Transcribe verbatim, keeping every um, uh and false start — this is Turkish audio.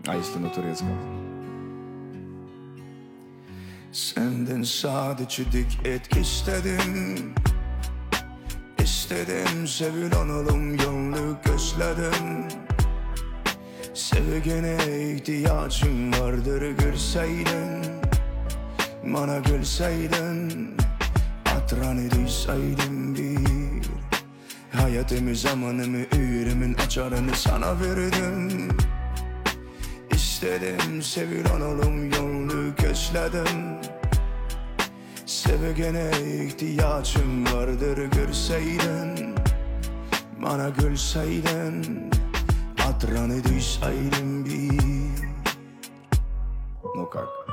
Ayşe otur yazalım. Senden sadece dik et istedim. İstedim sevil olalım yolunu gözledim. Sevgine ihtiyacım vardır görseydin. Bana gülseydin. Hatranı duysaydın bir. Hayatımı zamanımı ürümün açarını sana verdim. İstedim sevil olalım yolunu gözledim. Sevgine ihtiyacım vardır görseydin. Bana gülseydin. Hatranı duysaydın bir. Ну как?